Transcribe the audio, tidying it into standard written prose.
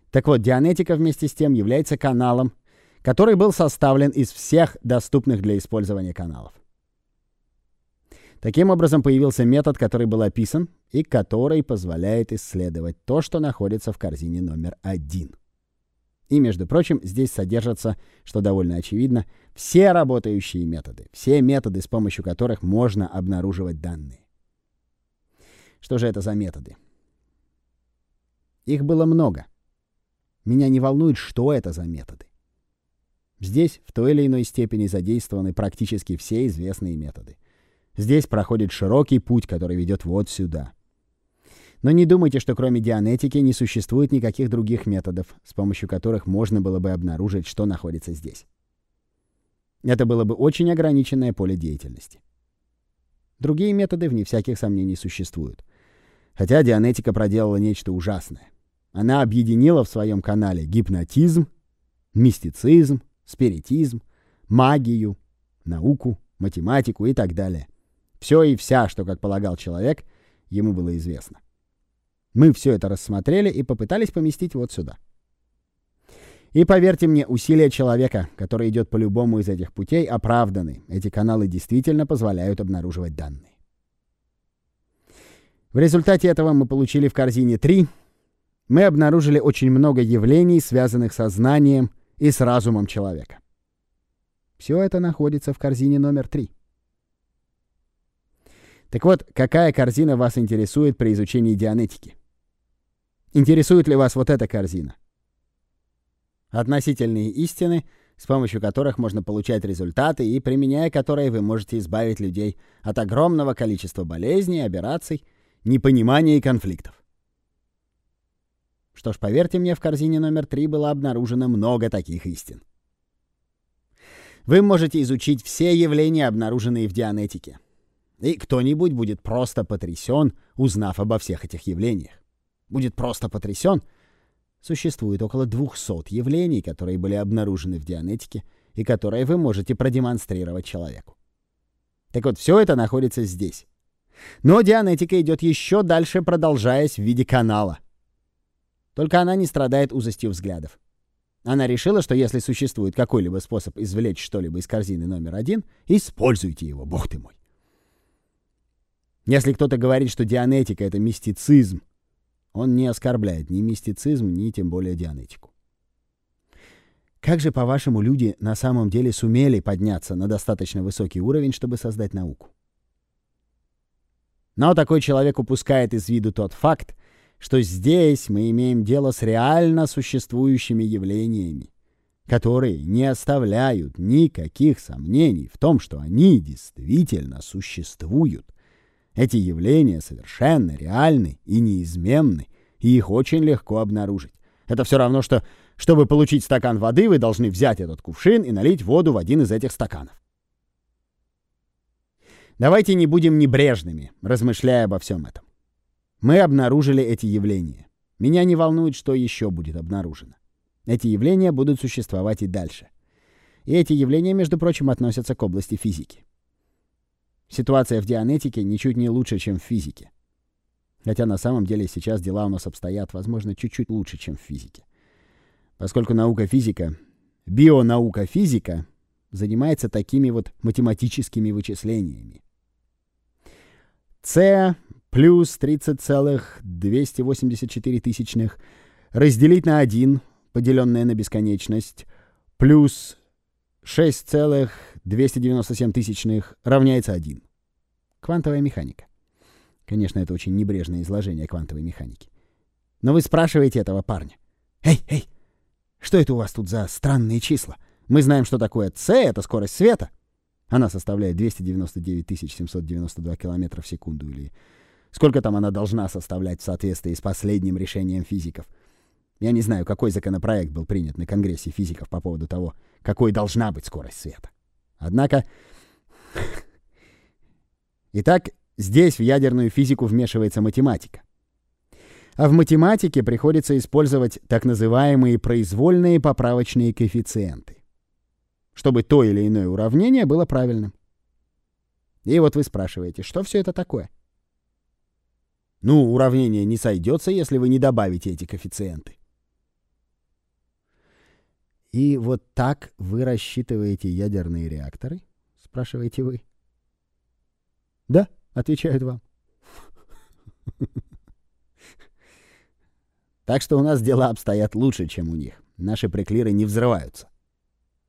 Так вот, Дианетика вместе с тем является каналом, который был составлен из всех доступных для использования каналов. Таким образом, появился метод, который был описан и который позволяет исследовать то, что находится в корзине номер 1. И, между прочим, здесь содержатся, что довольно очевидно, все работающие методы, все методы, с помощью которых можно обнаруживать данные. Что же это за методы? Их было много. Меня не волнует, что это за методы. Здесь в той или иной степени задействованы практически все известные методы. Здесь проходит широкий путь, который ведет вот сюда. Но не думайте, что кроме дианетики не существует никаких других методов, с помощью которых можно было бы обнаружить, что находится здесь. Это было бы очень ограниченное поле деятельности. Другие методы, вне всяких сомнений, существуют. Хотя дианетика проделала нечто ужасное. Она объединила в своем канале гипнотизм, мистицизм, спиритизм, магию, науку, математику и так далее. Все и вся, что, как полагал человек, ему было известно. Мы все это рассмотрели и попытались поместить вот сюда. И поверьте мне, усилия человека, который идет по любому из этих путей, оправданы. Эти каналы действительно позволяют обнаруживать данные. В результате этого мы получили в корзине 3. Мы обнаружили очень много явлений, связанных со знанием и с разумом человека. Все это находится в корзине номер 3. Так вот, какая корзина вас интересует при изучении дианетики? Интересует ли вас вот эта корзина? Относительные истины, с помощью которых можно получать результаты и применяя которые вы можете избавить людей от огромного количества болезней, аберраций, непонимания и конфликтов. Что ж, поверьте мне, в корзине номер 3 было обнаружено много таких истин. Вы можете изучить все явления, обнаруженные в дианетике. И кто-нибудь будет просто потрясен, узнав обо всех этих явлениях. Будет просто потрясен. Существует около 200 явлений, которые были обнаружены в дианетике и которые вы можете продемонстрировать человеку. Так вот, все это находится здесь. Но дианетика идет еще дальше, продолжаясь в виде канала. Только она не страдает узостью взглядов. Она решила, что если существует какой-либо способ извлечь что-либо из корзины номер 1, используйте его, бог ты мой. Если кто-то говорит, что дианетика — это мистицизм, он не оскорбляет ни мистицизм, ни тем более дианетику. Как же, по-вашему, люди на самом деле сумели подняться на достаточно высокий уровень, чтобы создать науку? Но такой человек упускает из виду тот факт, что здесь мы имеем дело с реально существующими явлениями, которые не оставляют никаких сомнений в том, что они действительно существуют. Эти явления совершенно реальны и неизменны, и их очень легко обнаружить. Это все равно, что, чтобы получить стакан воды, вы должны взять этот кувшин и налить воду в один из этих стаканов. Давайте не будем небрежными, размышляя обо всем этом. Мы обнаружили эти явления. Меня не волнует, что еще будет обнаружено. Эти явления будут существовать и дальше. И эти явления, между прочим, относятся к области физики. Ситуация в дианетике ничуть не лучше, чем в физике. Хотя на самом деле сейчас дела у нас обстоят, возможно, чуть-чуть лучше, чем в физике. Поскольку наука-физика, бионаука-физика занимается такими вот математическими вычислениями. С плюс 30,284 разделить на 1, поделенное на бесконечность, плюс 6,297 равняется 1. Квантовая механика. Конечно, это очень небрежное изложение квантовой механики. Но вы спрашиваете этого парня. Эй, что это у вас тут за странные числа? Мы знаем, что такое С, это скорость света. Она составляет 299 792 километра в секунду. Или сколько там она должна составлять в соответствии с последним решением физиков. Я не знаю, какой законопроект был принят на Конгрессе физиков по поводу того, какой должна быть скорость света. Однако... Итак, здесь в ядерную физику вмешивается математика. А в математике приходится использовать так называемые произвольные поправочные коэффициенты, чтобы то или иное уравнение было правильным. И вот вы спрашиваете, что все это такое? Ну, уравнение не сойдется, если вы не добавите эти коэффициенты. И вот так вы рассчитываете ядерные реакторы? Спрашиваете вы. Да, отвечают вам. Так что у нас дела обстоят лучше, чем у них. Наши приклиры не взрываются.